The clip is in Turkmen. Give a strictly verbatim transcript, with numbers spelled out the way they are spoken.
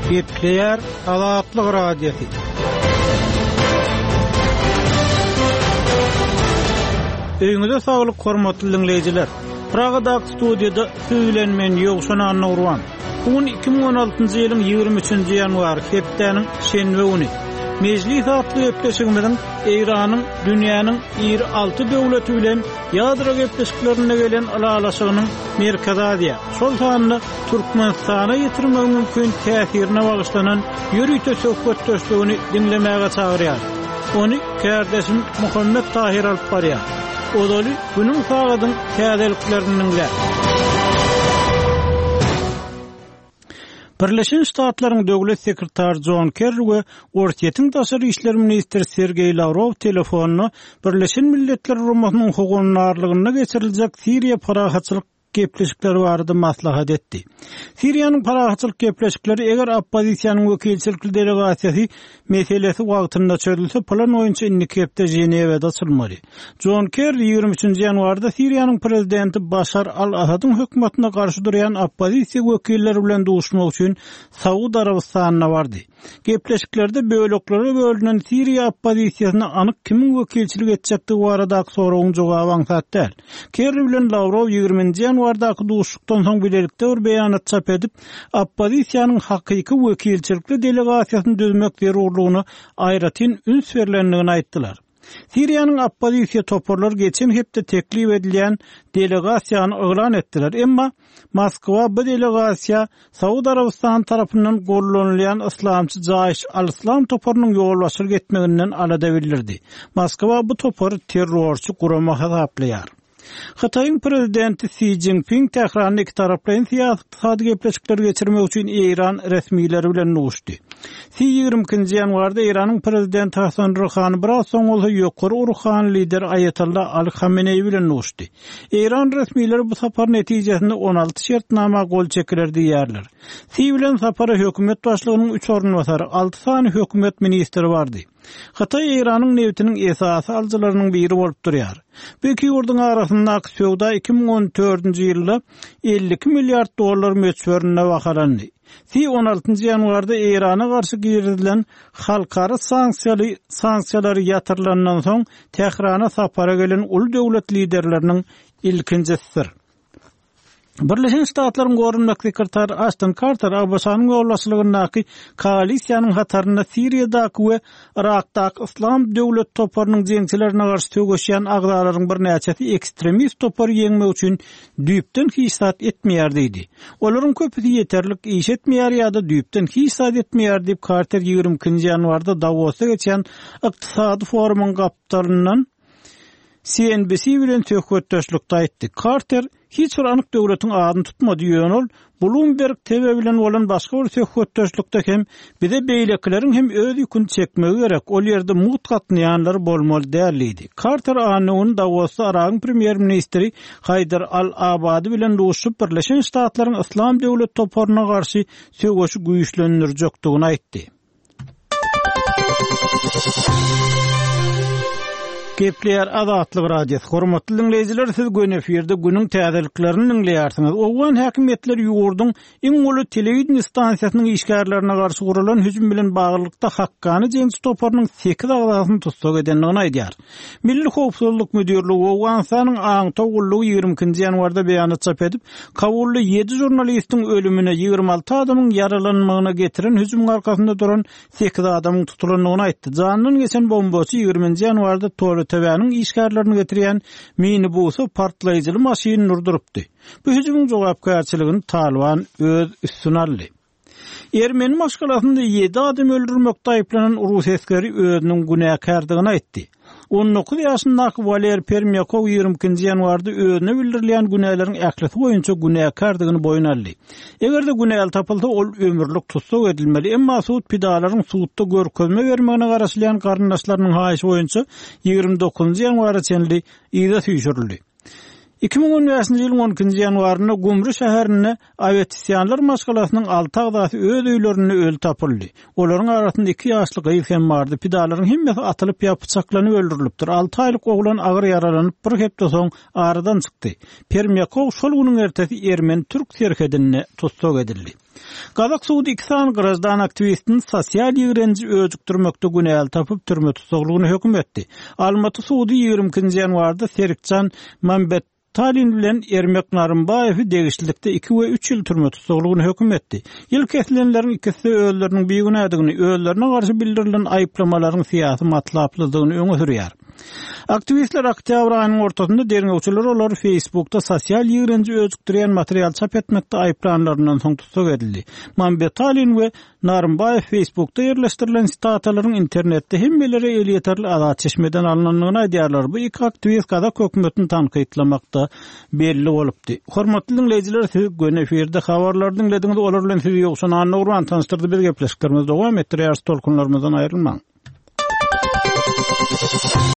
Gepleyer Azatlyk Radiosu. Öňüňizde saglyk hormatly dinleýijiler. Pragadak studiýada söýlenmen ýogşan Anna Urwan. Bugün iki bin on altyncy ýylyň ýygrimi üçinji ýanwary hepdeniň şenbe güni. Mejlis atly öpleşigimiň Eýranyň dünýäniň ýygrimi alty döwleti bilen ýadro gepleşiklerine gelen alalaşygynyň merkezadiýa. Şol sanyny Türkmenistana ýetirmek mümkin täsirine bagyşlanan ýürüýte söhbetdeşligini dinlemäge çagyrýar. Ony kärdeşim Muhammed Tahir alyp barýar. Odaly günüň sagadyň täzeliklerini dinler. Birleşen Ştatlaryň döwlet sekretary John Kerry we Ortiýetiň daşary işler ministri Sergey Lavrov telefonuny Birleşen Milletler Guramasynyň hukukunarlygyna geçiriljek Siriýa parahatçylyk gepleşikleri barada maslahat etdi. Siriýanyň parahatçylyk gepleşikleri eger oppozisiýanyň wekilçilikli delegasiýasy meselesi wagtynda çözülse plan boýunça indiki hepde Jenewada açylmaly. John Kerry ýygrimi üçinji ýanwarda Siriýanyň prezidenti Bashar al-Asadyň hökümetine garşy durýan oppozisiýa wekilleri bilen duşmak üçin Saudi Arabistanyna bardy. Gepleşiklerde böleklere bölünen Siriýa oppozisiýasyna anyk kimiň wekilçilik etjekdigi barada soragyň jogaby aňsatdy. Kerry bilen Lavrov ýygrimiňji ýanwardaky duşlukdan soň bilelikde bir beýanat çap edip, oppozisiýanyň hakyky wekilçilikli delegasiýasyny düzmek zerurlygyny aýratyn üns berilendигini aýtdylar. Siriýanyň oppozisiýa toporlar geçen hepde teklip edilýän delegasiýany oglan etdiler. Emma Moskwa bu delegasiýa Saudi Arabistan tarapyndan gollanylýan islamçy Jaish al-Islam toporunyň ýolbaşyr getmeginden alada bildirdi. Moskwa bu topory terrorçy gurama hasaplaýar. Xitoyň prezidenti Xi Jinping Tehran'da iki taraplaryň syýasy gepleşikleri geçirmek üçin Eýran resmiýetleri bilen nuşdy. Xi ýygrimi ikinji ýanwarda Eýranyň prezidenti Hasan Rouhany biraz soň bolsa ýokary Urhan lider Ayatollah Ali Khamenei bilen nuşdy. Eýran resmiýetleri bu sapar netijesinde on alty şertnama gol çekiler diýerler. Xi bilen sapara hökümet başlygynyň üç ornwatary, alty sany hökümet ministri bardy. Xitoy Eýranyň newtiniň esasy aljylarynyň biri bolup durýar. Bu iki ýurduň arasyndaky söwda iki bin on dördünji ýylda elli iki milliard dollar möçberine bahalandy. Xi on altyncı ýanwarda Eýrana garşy girdilen halkara sanksiýaly sanksiýalary ýatyrylandan soň Tehrana sapara gelen ul döwlet liderleriniň ilkinjisidir. Birleşen Ştatlaryň gorunmak sekretary Ashton Carter Abbasanyň ýolbaşçylygyndaky koalisiýanyň hatarynda Siriýadaky we Irakdaky Islam döwlet toporunyň jeňçilerine garşy tögeşýän agdalaryň bir näçesi ekstremist topor ýeňmek üçin düýpden hisat etmeýär diýdi. Olaryň köpüsi ýeterlik iş etmeýär ýa-da düýpden hisat etmeýär diýip Carter ýygrimi ikinji ýanwarda Davosda geçen ykdysady forumyň gapdaryndan C N B C bilen töhfetdeşlikde aýtdy. Carter hiç bir anyk döwletiň adyny tutmady ýöne ol, Bloomberg T V bilen bolan başga bir töhfetdeşlikde hem bide beýlekleriň hem öz ýüküni çekmegi gerek. Ol ýerde mutgatnyanlar bolmaly däldi. Carter anyny Davosda Irak premier ministri Haydar al-Abadi bilen duşup Birleşen Ştatlaryň Islam döwlet toporunyna garşy söwgeşi güýçlendirjekdigini aýtdy. Gepleyer Azatlyk Radiosu. Hormatly dinleýijiler, siz gün eferde günüň täzeliklerini dinleýärsiňiz. Owgan häkimetler ýurduň iň uly telewizion stansiýasynyň işgärlerine garşy gurulan hüjüm bilen baglykda hakkany jeňsi toporunyň sekiz agdasyny tutsak edenligini aýdýar. Milli howpsuzlyk müdürligi Owganstanyň aň togullygy ýygrimi ikinji ýanwarda beýanat çap edip, Kabully yedi jurnalistiň ölümine ýygrimi alty adamyň yaralanmagyna getiren hüjüm arkasynda duran sekiz adamyň tutulanlygyny aýtdy. Janyny geçen bombasy ýygrimiňji ýanwarda Tory Tebe'nin işgärlerini getiren minibusu partlayıcılı maşini nurdurupdy. Bu hüjümüň jogapkärçiligini Taliban öz üstüne aldy. Ermeni maşgalasynda yedi adam öldürmekde aýplanan Rus eskeri özüniň günäkärdigini aýtdy. on dokuz ýaşyndaky Valer Permyakov ýygrimi ikinji ýanwarda özüne bildirilýän günälerin ählisi boýunça günäkärdigini boyun aldy. Egerde günäl tapylsa ol ömürlük tutsak edilmeli. Emma suud pidalaryň suudda görkezme bermegine garaşylýan garyndaşlarynyň haýyşy boýunça ýygrimi dokuzunji ýanwara çenli ýyza süýşürildi. iki ming on beşinji ýylyň on ikinji ýanwaryna Gümrü şäherine aviatisiýanlar maşgalasynyň alty agdaty öz öýlerini öl tapyldy. Olaryň arasynda iki ýaşly gyýy hem bardy. Pidalaryň hemmesi atylyp ýa pyçaklanyp öldürilipdir. alty aýlyk oglan agyr yaralanyp bir hepde soň aradan çykdy. Permyakow şol güniň ertesi Ermeni türk serhedine tutsak edildi. Gazak Suudi iki san grazdan aktivistin sosial ýigrenji öjükdirmekde günäl tapyp türme tutsaklygyny hökm etdi. Almaty Suudi ýygrimi ikinji ýanwarda Serikjan Mambet Talin bilen Ermek Narymbaýew degişlikde iki we üç ýyl türme tutsaklygyny hökm etdi. Ýyl keslenleriň ikisi öýleriniň beýgunädigini, öýlerine garşy bildirilen aýplamalaryň syýasy matlaplydygyny öňe sürýär. Aktivistler oktyabr aýynyň ortasynda derňewçiler olar Facebook'ta sosial ýigrenji öjükdirýän material çap etmekde aýplanlaryndan soň tutsak edildi. Mambet Talin we Narymbaýew Facebook'ta ýerleşdirilen statalaryň internetde hemmeleri el ýeterli azat çeşmeden alınanyny aýdýarlar. Bu iki aktivist Gazak hökümetini tanqytlamakda belli bolupdy. Hormatly dinleyijiler, siz gün eferde habarlar dinlediňiz, olar bilen sizi ýoksa Anna Urban tanıştyrdy, bir gepleşiklerimiz dowam etdirýär, tolkunlarymyzdan aýrylmaň.